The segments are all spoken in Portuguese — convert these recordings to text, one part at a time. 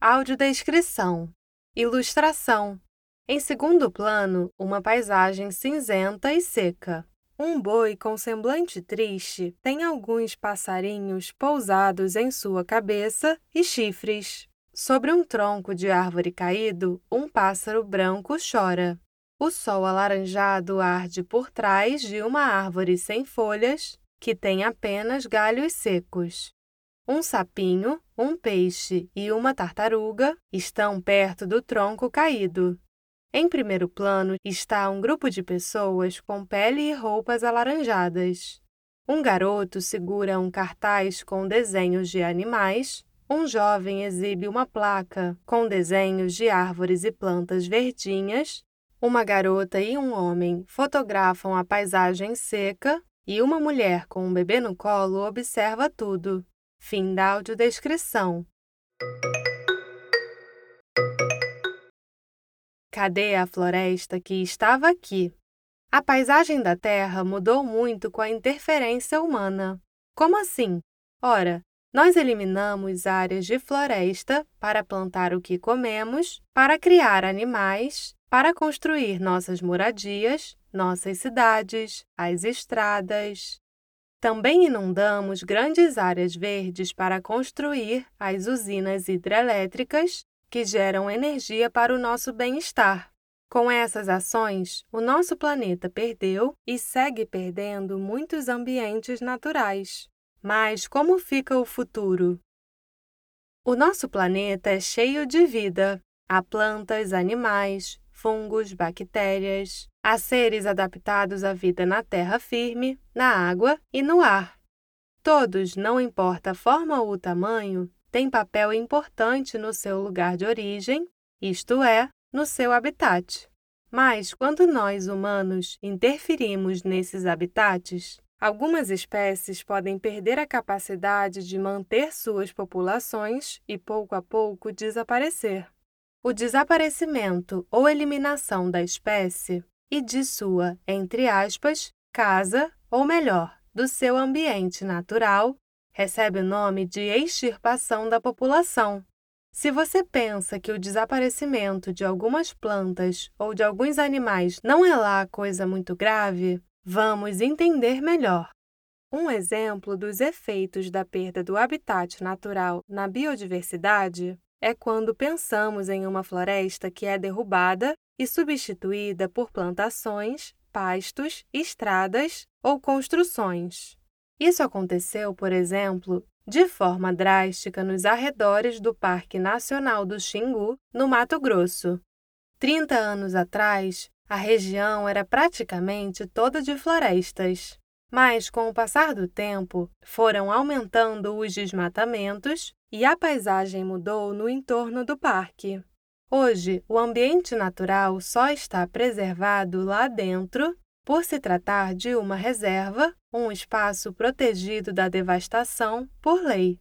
Audiodescrição. Ilustração. Em segundo plano, uma paisagem cinzenta e seca. Um boi com semblante triste tem alguns passarinhos pousados em sua cabeça e chifres. Sobre um tronco de árvore caído, um pássaro branco chora. O sol alaranjado arde por trás de uma árvore sem folhas, que tem apenas galhos secos. Um sapinho, um peixe e uma tartaruga estão perto do tronco caído. Em primeiro plano está um grupo de pessoas com pele e roupas alaranjadas. Um garoto segura um cartaz com desenhos de animais. Um jovem exibe uma placa com desenhos de árvores e plantas verdinhas. Uma garota e um homem fotografam a paisagem seca e uma mulher com um bebê no colo observa tudo. Fim da audiodescrição. Cadê a floresta que estava aqui? A paisagem da Terra mudou muito com a interferência humana. Como assim? Ora, nós eliminamos áreas de floresta para plantar o que comemos, para criar animais, para construir nossas moradias, nossas cidades, as estradas. Também inundamos grandes áreas verdes para construir as usinas hidrelétricas que geram energia para o nosso bem-estar. Com essas ações, o nosso planeta perdeu e segue perdendo muitos ambientes naturais. Mas como fica o futuro? O nosso planeta é cheio de vida. Há plantas, animais, fungos, bactérias. Há seres adaptados à vida na terra firme, na água e no ar. Todos, não importa a forma ou o tamanho, têm papel importante no seu lugar de origem, isto é, no seu habitat. Mas, quando nós, humanos, interferimos nesses habitats, algumas espécies podem perder a capacidade de manter suas populações e, pouco a pouco, desaparecer. O desaparecimento ou eliminação da espécie e de sua, entre aspas, casa, ou melhor, do seu ambiente natural, recebe o nome de extirpação da população. Se você pensa que o desaparecimento de algumas plantas ou de alguns animais não é lá coisa muito grave, vamos entender melhor. Um exemplo dos efeitos da perda do habitat natural na biodiversidade é quando pensamos em uma floresta que é derrubada e substituída por plantações, pastos, estradas ou construções. Isso aconteceu, por exemplo, de forma drástica nos arredores do Parque Nacional do Xingu, no Mato Grosso. 30 anos atrás, a região era praticamente toda de florestas. Mas, com o passar do tempo, foram aumentando os desmatamentos e a paisagem mudou no entorno do parque. Hoje, o ambiente natural só está preservado lá dentro, por se tratar de uma reserva, um espaço protegido da devastação por lei.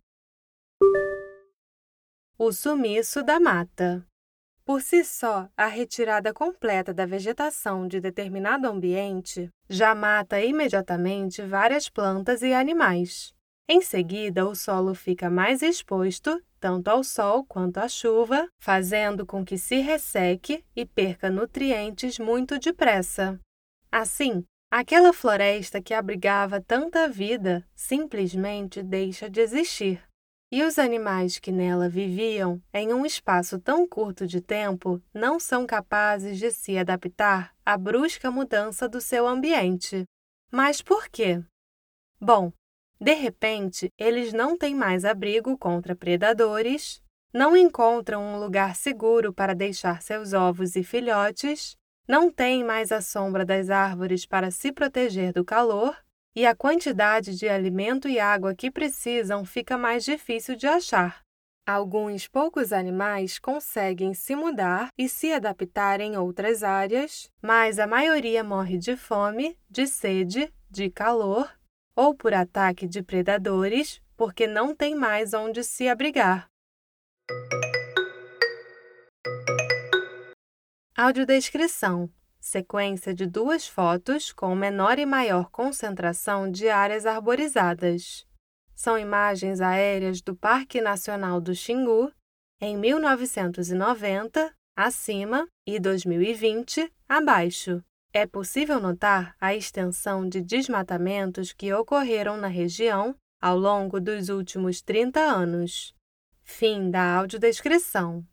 O sumiço da mata. Por si só, a retirada completa da vegetação de determinado ambiente já mata imediatamente várias plantas e animais. Em seguida, o solo fica mais exposto, tanto ao sol quanto à chuva, fazendo com que se resseque e perca nutrientes muito depressa. Assim, aquela floresta que abrigava tanta vida simplesmente deixa de existir. E os animais que nela viviam, em um espaço tão curto de tempo, não são capazes de se adaptar à brusca mudança do seu ambiente. Mas por quê? Bom, de repente, eles não têm mais abrigo contra predadores, não encontram um lugar seguro para deixar seus ovos e filhotes, não têm mais a sombra das árvores para se proteger do calor, e a quantidade de alimento e água que precisam fica mais difícil de achar. Alguns poucos animais conseguem se mudar e se adaptar em outras áreas, mas a maioria morre de fome, de sede, de calor ou por ataque de predadores, porque não tem mais onde se abrigar. Audiodescrição. Sequência de 2 fotos com menor e maior concentração de áreas arborizadas. São imagens aéreas do Parque Nacional do Xingu, em 1990, acima, e 2020, abaixo. É possível notar a extensão de desmatamentos que ocorreram na região ao longo dos últimos 30 anos. Fim da audiodescrição.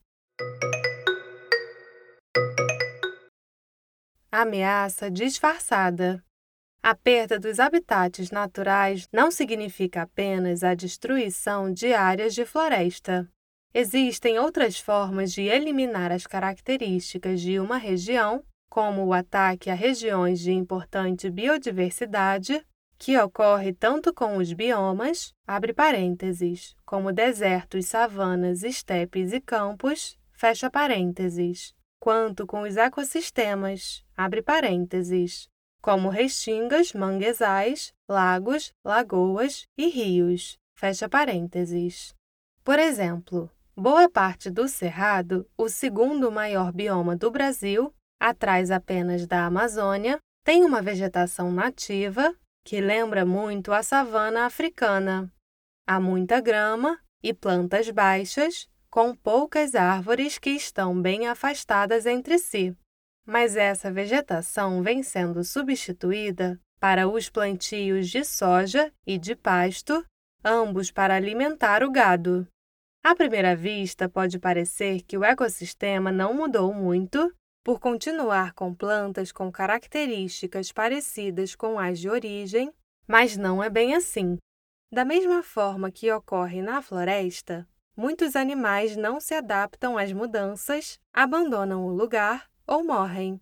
Ameaça disfarçada. A perda dos habitats naturais não significa apenas a destruição de áreas de floresta. Existem outras formas de eliminar as características de uma região, como o ataque a regiões de importante biodiversidade, que ocorre tanto com os biomas, abre parênteses, como desertos, savanas, estepes e campos, fecha parênteses, quanto com os ecossistemas, abre parênteses, como restingas, manguezais, lagos, lagoas e rios, fecha parênteses. Por exemplo, boa parte do Cerrado, o segundo maior bioma do Brasil, atrás apenas da Amazônia, tem uma vegetação nativa que lembra muito a savana africana. Há muita grama e plantas baixas, com poucas árvores que estão bem afastadas entre si. Mas essa vegetação vem sendo substituída para os plantios de soja e de pasto, ambos para alimentar o gado. À primeira vista, pode parecer que o ecossistema não mudou muito, por continuar com plantas com características parecidas com as de origem, mas não é bem assim. Da mesma forma que ocorre na floresta, muitos animais não se adaptam às mudanças, abandonam o lugar ou morrem.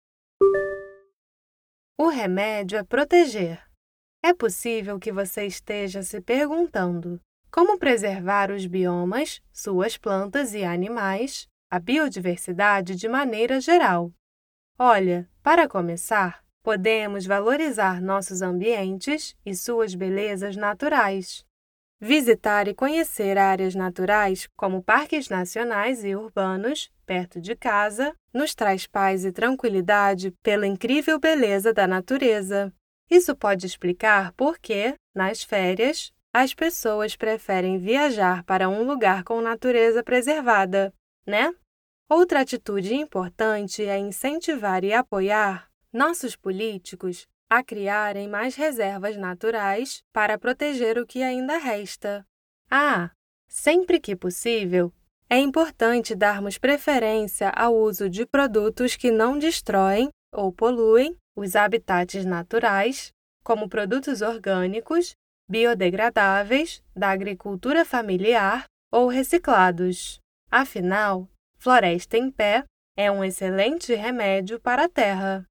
O remédio é proteger. É possível que você esteja se perguntando como preservar os biomas, suas plantas e animais, a biodiversidade de maneira geral. Olha, para começar, podemos valorizar nossos ambientes e suas belezas naturais. Visitar e conhecer áreas naturais, como parques nacionais e urbanos, perto de casa, nos traz paz e tranquilidade pela incrível beleza da natureza. Isso pode explicar por que, nas férias, as pessoas preferem viajar para um lugar com natureza preservada, né? Outra atitude importante é incentivar e apoiar nossos políticos a criarem mais reservas naturais para proteger o que ainda resta. Sempre que possível, é importante darmos preferência ao uso de produtos que não destroem ou poluem os habitats naturais, como produtos orgânicos, biodegradáveis, da agricultura familiar ou reciclados. Afinal, floresta em pé é um excelente remédio para a terra.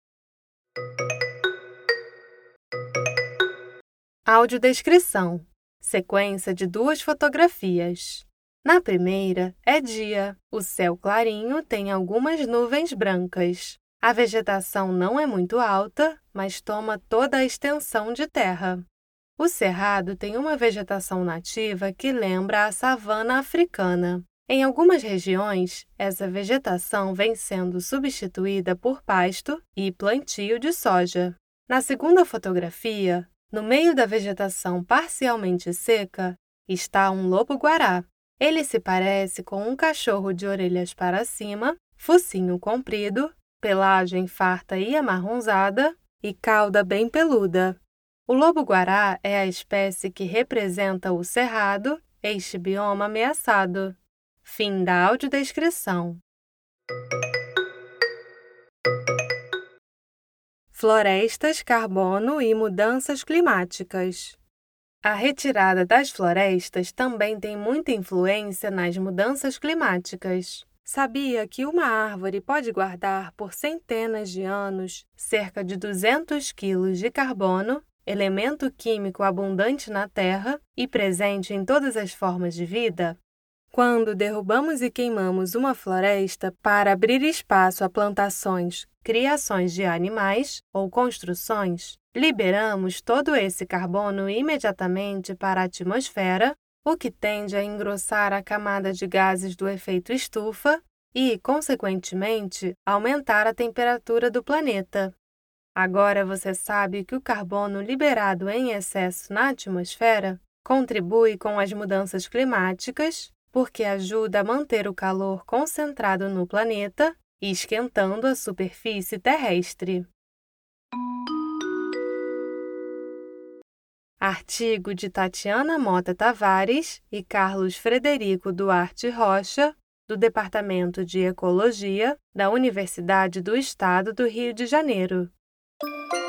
Audiodescrição. Sequência de 2 fotografias. Na primeira, é dia. O céu clarinho tem algumas nuvens brancas. A vegetação não é muito alta, mas toma toda a extensão de terra. O cerrado tem uma vegetação nativa que lembra a savana africana. Em algumas regiões, essa vegetação vem sendo substituída por pasto e plantio de soja. Na segunda fotografia, no meio da vegetação parcialmente seca, está um lobo-guará. Ele se parece com um cachorro de orelhas para cima, focinho comprido, pelagem farta e amarronzada e cauda bem peluda. O lobo-guará é a espécie que representa o cerrado, este bioma ameaçado. Fim da audiodescrição. Florestas, carbono e mudanças climáticas. A retirada das florestas também tem muita influência nas mudanças climáticas. Sabia que uma árvore pode guardar por centenas de anos cerca de 200 quilos de carbono, elemento químico abundante na Terra e presente em todas as formas de vida? Quando derrubamos e queimamos uma floresta para abrir espaço a plantações, criações de animais ou construções, liberamos todo esse carbono imediatamente para a atmosfera, o que tende a engrossar a camada de gases do efeito estufa e, consequentemente, aumentar a temperatura do planeta. Agora você sabe que o carbono liberado em excesso na atmosfera contribui com as mudanças climáticas, porque ajuda a manter o calor concentrado no planeta e esquentando a superfície terrestre. Artigo de Tatiana Mota Tavares e Carlos Frederico Duarte Rocha, do Departamento de Ecologia da Universidade do Estado do Rio de Janeiro.